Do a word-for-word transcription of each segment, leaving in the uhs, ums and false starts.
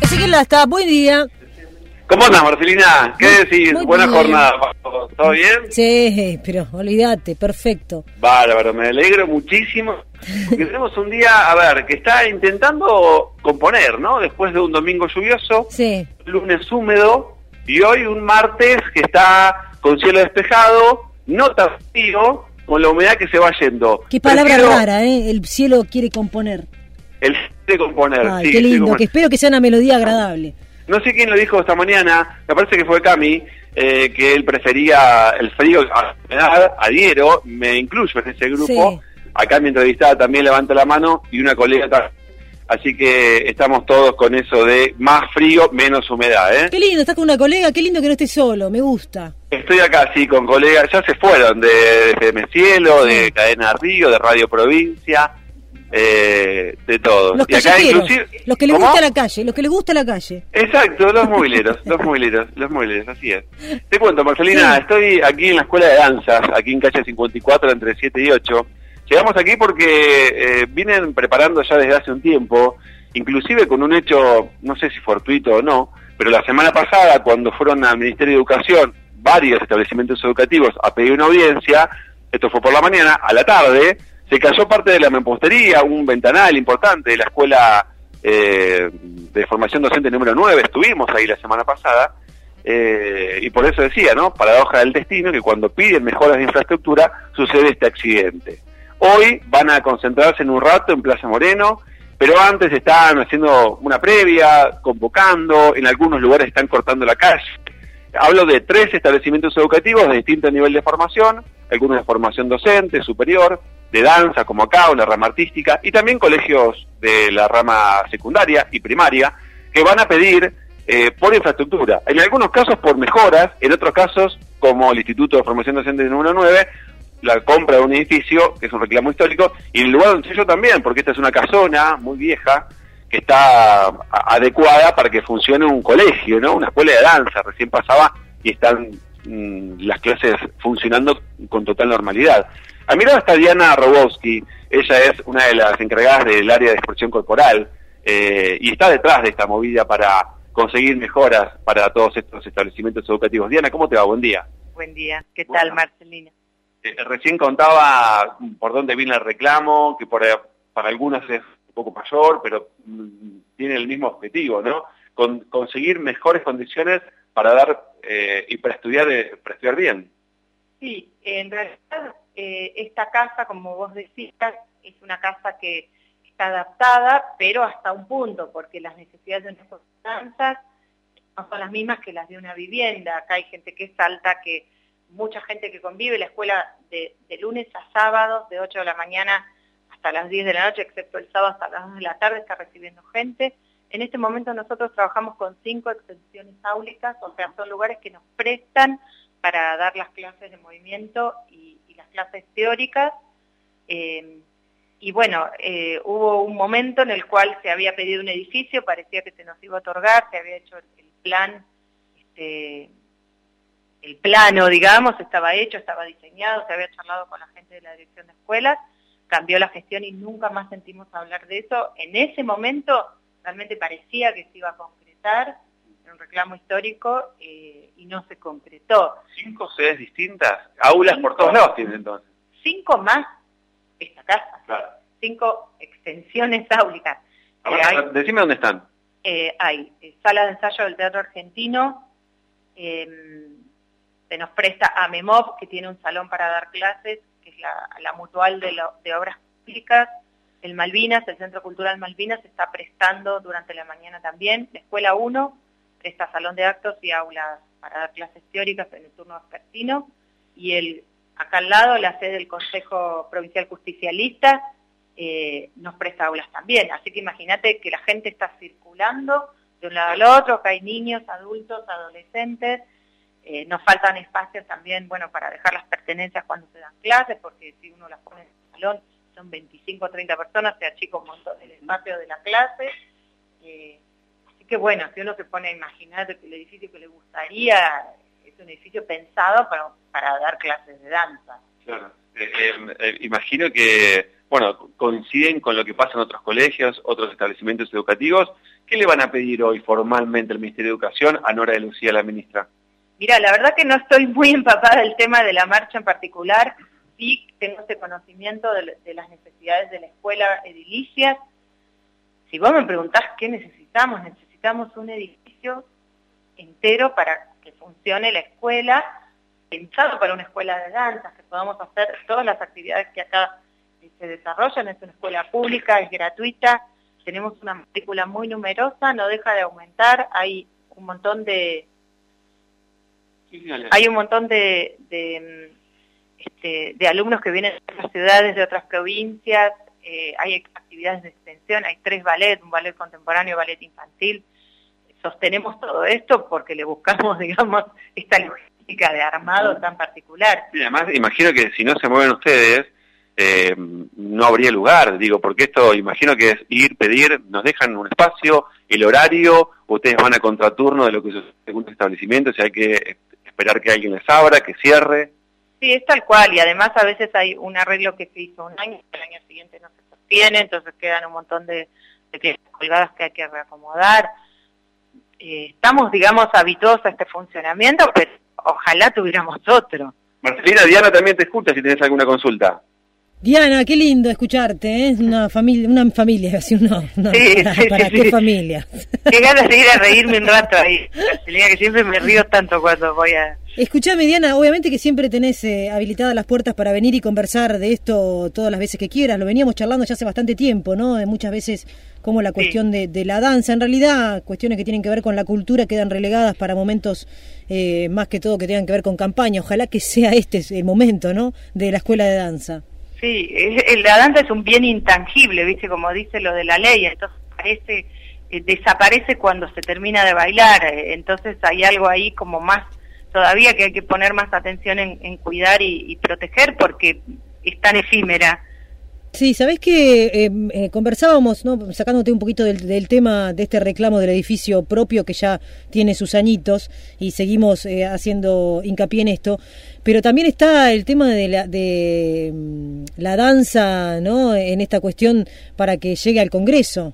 Ezequiel Lasta, buen día. ¿Cómo andas, Marcelina? ¿Qué decís? Muy Buena bien. jornada. ¿Todo bien? Sí, pero olvídate, perfecto. Bárbaro, me alegro muchísimo. Porque tenemos un día, a ver, que está intentando componer, ¿no? Después de un domingo lluvioso, Sí. lunes húmedo, y hoy un martes que está con cielo despejado, no tan frío, con la humedad que se va yendo. Qué palabra Prefiero rara, ¿eh? El cielo quiere componer. El de componer. Ay, sí, qué lindo, sí, que espero que sea una melodía agradable. No sé quién lo dijo esta mañana, me parece que fue Cami, eh, que él prefería el frío a la humedad. Adhiero, me incluyo en ese grupo. Sí. Acá mi entrevistada también levanta la mano y una colega también. Así que estamos todos con eso de más frío, menos humedad, ¿eh? Qué lindo, estás con una colega, qué lindo que no estés solo, me gusta. Estoy acá, sí, con colegas, ya se fueron de, de Mecielo, de Cadena Río, de Radio Provincia, eh, de todos. Los Y acá callejeros, inclusive... los que les ¿Cómo? gusta la calle, los que les gusta la calle. Exacto, los mobileros, los mobileros, los mobileros, así es. Te cuento, Marcelina, Sí. estoy aquí en la Escuela de Danzas, aquí en calle cincuenta y cuatro, entre siete y ocho. Llegamos aquí porque eh, vienen preparando ya desde hace un tiempo, inclusive con un hecho, no sé si fortuito o no, pero la semana pasada, cuando fueron al Ministerio de Educación, varios establecimientos educativos a pedir una audiencia, esto fue por la mañana, a la tarde, se cayó parte de la mampostería, un ventanal importante de la Escuela eh, de Formación Docente número nueve, estuvimos ahí la semana pasada, eh, y por eso decía, ¿no?, paradoja del destino, que cuando piden mejoras de infraestructura, sucede este accidente. Hoy van a concentrarse en un rato en Plaza Moreno, pero antes están haciendo una previa, convocando, en algunos lugares están cortando la calle. Hablo de tres establecimientos educativos de distinto nivel de formación, algunos de formación docente, superior, de danza, como acá, una rama artística, y también colegios de la rama secundaria y primaria, que van a pedir eh, por infraestructura. En algunos casos por mejoras, en otros casos, como el Instituto de Formación Docente número nueve, la compra de un edificio, que es un reclamo histórico, y el lugar donde yo también, porque esta es una casona muy vieja, que está a- adecuada para que funcione un colegio, ¿no? Una escuela de danza, recién pasaba y están mm, las clases funcionando con total normalidad. A mi lado está Diana Robowski, ella es una de las encargadas del área de expresión corporal, eh, y está detrás de esta movida para conseguir mejoras para todos estos establecimientos educativos. Diana, ¿cómo te va? Buen día. Buen día. ¿Qué Bueno. tal, Marcelina? Eh, recién contaba por dónde viene el reclamo, que por, para algunas es un poco mayor, pero mm, tiene el mismo objetivo, ¿no? Con, conseguir mejores condiciones para dar eh, y para estudiar, eh, para estudiar bien. Sí, en realidad eh, esta casa, como vos decías, es una casa que está adaptada, pero hasta un punto, porque las necesidades de nuestras danzas no son las mismas que las de una vivienda. Acá hay gente que es alta, que mucha gente que convive, la escuela de, de lunes a sábado, de ocho de la mañana hasta las diez de la noche, excepto el sábado hasta las dos de la tarde, está recibiendo gente. En este momento nosotros trabajamos con cinco extensiones áulicas, o sea, son lugares que nos prestan para dar las clases de movimiento y, y las clases teóricas. Eh, y bueno, eh, hubo un momento en el cual se había pedido un edificio, parecía que se nos iba a otorgar, se había hecho el, el plan, este, el plano, digamos, estaba hecho, estaba diseñado, se había charlado con la gente de la dirección de escuelas, cambió la gestión y nunca más sentimos hablar de eso. En ese momento realmente parecía que se iba a concretar, era un reclamo histórico, eh, y no se concretó. ¿Cinco sedes distintas? Aulas Cinco. por todos lados tienen entonces. Cinco más esta casa, Claro. cinco extensiones áulicas. Eh, Ahora, hay decime dónde están. eh, hay eh, sala de ensayo del Teatro Argentino, eh, se nos presta a MEMOP, que tiene un salón para dar clases, que es la, la mutual de, lo, de obras públicas. El Malvinas, el Centro Cultural Malvinas, se está prestando durante la mañana también. La Escuela uno presta salón de actos y aulas para dar clases teóricas en el turno vespertino. Y el, acá al lado, la sede del Consejo Provincial Justicialista eh, nos presta aulas también. Así que imagínate que la gente está circulando de un lado al otro, que hay niños, adultos, adolescentes. Eh, nos faltan espacios también, bueno, para dejar las pertenencias cuando se dan clases, porque si uno las pone en el salón son veinticinco o treinta personas, se achica un montón el espacio de la clase. Eh, así que bueno, si uno se pone a imaginar que el edificio que le gustaría es un edificio pensado para, para dar clases de danza. Claro. Eh, eh, eh, imagino que bueno, coinciden con lo que pasa en otros colegios, otros establecimientos educativos. ¿Qué le van a pedir hoy formalmente al Ministerio de Educación a Nora de Lucía, la ministra? Mira, la verdad que no estoy muy empapada del tema de la marcha en particular. Sí tengo ese conocimiento de, de las necesidades de la escuela edilicias. Si vos me preguntás qué necesitamos, necesitamos un edificio entero para que funcione la escuela, pensado para una escuela de danzas, que podamos hacer todas las actividades que acá se desarrollan. Es una escuela pública, es gratuita, tenemos una matrícula muy numerosa, no deja de aumentar, hay un montón de hay un montón de, de, este, de alumnos que vienen de otras ciudades, de otras provincias, eh, hay actividades de extensión, hay tres ballet, un ballet contemporáneo, ballet infantil. Sostenemos todo esto porque le buscamos, digamos, esta logística de armado tan particular. Y además, imagino que si no se mueven ustedes, eh, no habría lugar, digo, porque esto, imagino que es ir, pedir, nos dejan un espacio, el horario, ustedes van a contraturno de lo que sucede en algunos establecimientos, y hay que esperar que alguien les abra, que cierre. Sí, es tal cual, y además a veces hay un arreglo que se hizo un año, el año siguiente no se sostiene, entonces quedan un montón de, de piezas colgadas que hay que reacomodar. Eh, estamos, digamos, habituados a este funcionamiento, pero ojalá tuviéramos otro. Marcelina, Diana también te escucha si tienes alguna consulta. Diana, qué lindo escucharte, ¿eh? Una familia, una familia, así no, no, sí, para, sí, para sí, qué sí. familia. Qué ganas de ir a reírme un rato ahí, Marcelina, que siempre me río tanto cuando voy a... Escuchame, Diana, obviamente que siempre tenés eh, habilitadas las puertas para venir y conversar de esto todas las veces que quieras. Lo veníamos charlando ya hace bastante tiempo, ¿no? De muchas veces como la cuestión sí. de, de la danza, en realidad, cuestiones que tienen que ver con la cultura quedan relegadas para momentos eh, más que todo que tengan que ver con campaña. Ojalá que sea este el momento, ¿no? De la escuela de danza. Sí, es, la danza es un bien intangible, ¿viste? Como dice lo de la ley, entonces parece, eh, desaparece cuando se termina de bailar, eh, entonces hay algo ahí como más, todavía que hay que poner más atención en, en cuidar y, y proteger porque es tan efímera. Sí, sabés que eh, eh, conversábamos, ¿no? Sacándote un poquito del, del tema de este reclamo del edificio propio que ya tiene sus añitos y seguimos eh, haciendo hincapié en esto, pero también está el tema de la, de um, la danza, ¿no? En esta cuestión para que llegue al Congreso.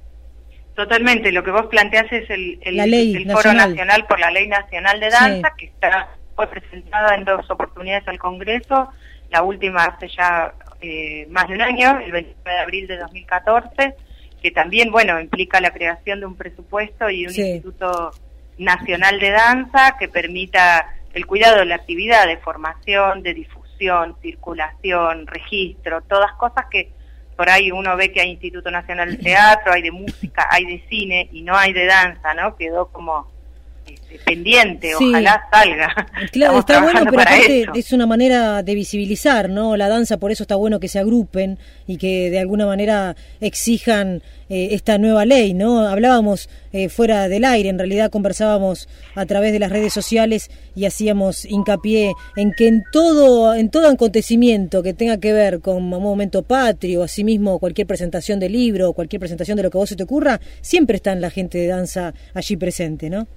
Totalmente, lo que vos planteás es el, el, la ley el nacional. Foro Nacional por la Ley Nacional de Danza, sí. que está fue presentada en dos oportunidades al Congreso, la última hace ya eh, más de un año, el veintinueve de abril de dos mil catorce, que también, bueno, implica la creación de un presupuesto y un sí. Instituto Nacional de Danza que permita el cuidado de la actividad de formación, de difusión, circulación, registro, todas cosas que por ahí uno ve que hay Instituto Nacional de Teatro, hay de música, hay de cine y no hay de danza, ¿no? Quedó como este, pendiente, sí. Ojalá salga. Claro, Estamos está bueno, pero aparte eso. Es una manera de visibilizar, ¿no? La danza, por eso está bueno que se agrupen y que de alguna manera exijan eh, esta nueva ley, ¿no? Hablábamos eh, fuera del aire, en realidad conversábamos a través de las redes sociales y hacíamos hincapié en que en todo en todo acontecimiento que tenga que ver con un momento patrio, asimismo cualquier presentación de libro, cualquier presentación de lo que a vos se te ocurra, siempre está la gente de danza allí presente, ¿no?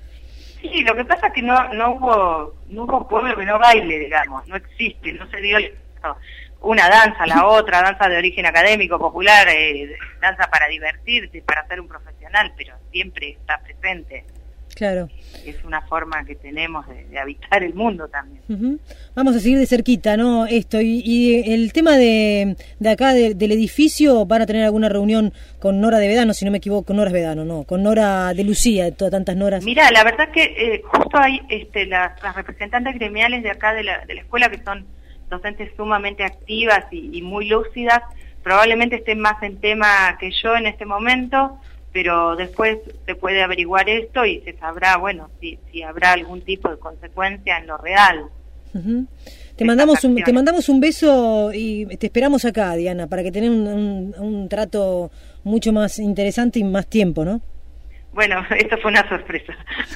Sí, lo que pasa es que no no hubo no hubo pueblo que no baile, digamos, no existe, no se dio no, una danza, la otra, danza de origen académico, popular, eh, danza para divertirse, para ser un profesional, pero siempre está presente. Claro. Es una forma que tenemos de, de habitar el mundo también. Uh-huh. Vamos a seguir de cerquita, ¿no? Esto y, y el tema de, de acá de, del edificio, ¿van a tener alguna reunión con Nora de Vedano, si no me equivoco, Nora Vedano, no, con Nora de Lucía, de todas tantas Noras? Mira, la verdad que eh, justo hay este, las, las representantes gremiales de acá de la, de la escuela que son docentes sumamente activas y, y muy lúcidas, probablemente estén más en tema que yo en este momento, pero después se puede averiguar esto y se sabrá, bueno, si, si habrá algún tipo de consecuencia en lo real. Uh-huh. Te mandamos un, te mandamos un beso y te esperamos acá, Diana, para que tengas un, un, un trato mucho más interesante y más tiempo, ¿no? Bueno, esto fue una sorpresa.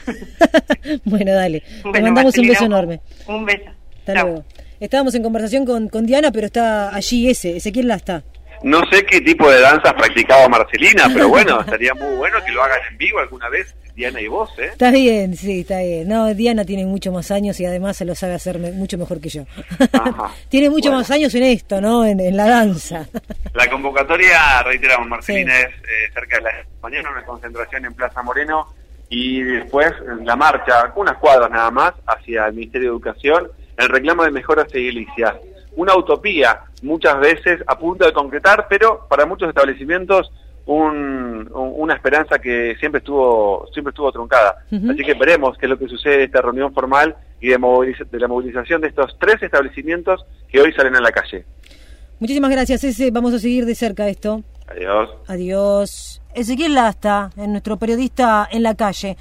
Bueno, dale. Bueno, te mandamos Marcelino, un beso enorme. Un beso. Hasta Chau. luego. Estábamos en conversación con, con Diana, pero está allí ese, ese quién la está. No sé qué tipo de danzas practicaba Marcelina, pero bueno, estaría muy bueno que lo hagan en vivo alguna vez, Diana y vos, ¿eh? Está bien, sí, está bien. No, Diana tiene mucho más años y además se lo sabe hacer me- mucho mejor que yo. Ajá. Tiene mucho Bueno. más años en esto, ¿no? En, en la danza. La convocatoria, reiteramos, Marcelina, sí. es eh, cerca de la mañana, una concentración en Plaza Moreno, y después la marcha, unas cuadras nada más, hacia el Ministerio de Educación, el reclamo de mejoras edilicias. Una utopía, muchas veces a punto de concretar, pero para muchos establecimientos un, un, una esperanza que siempre estuvo siempre estuvo truncada. Uh-huh. Así que veremos qué es lo que sucede en esta reunión formal y de, moviliz- de la movilización de estos tres establecimientos que hoy salen a la calle. Muchísimas gracias, Ese. Vamos a seguir de cerca esto. Adiós. Adiós. Ezequiel Lasta, nuestro periodista en la calle.